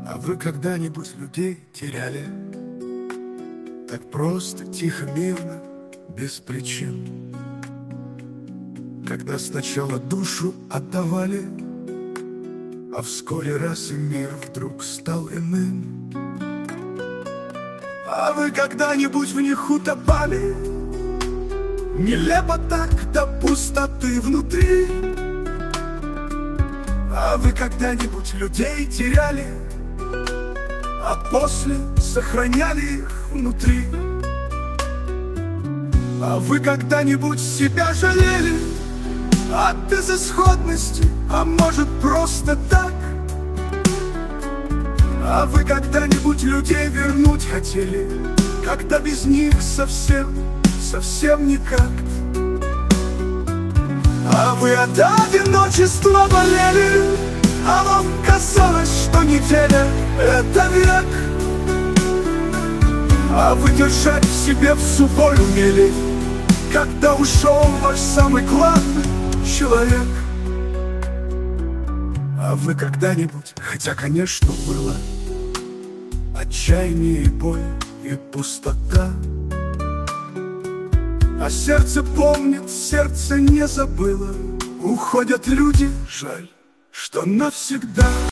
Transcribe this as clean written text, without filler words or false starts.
А вы когда-нибудь людей теряли? Так просто, тихо, мирно, без причин. Когда сначала душу отдавали, а вскоре раз и мир вдруг стал иным. А вы когда-нибудь в них утопали? Нелепо так до пустоты внутри. А вы когда-нибудь людей теряли, а после сохраняли их внутри? А вы когда-нибудь себя жалели от безысходности, а может просто так? А вы когда-нибудь людей вернуть хотели, когда без них совсем никак? А вы от одиночества болели, а вам казалось, что неделя — это век. А вы держать в себе в сухой умели, когда ушел ваш самый главный человек. А вы когда-нибудь, хотя, конечно, было отчаяние и боль, и пустота, а сердце помнит, сердце не забыло. Уходят люди, жаль, что навсегда.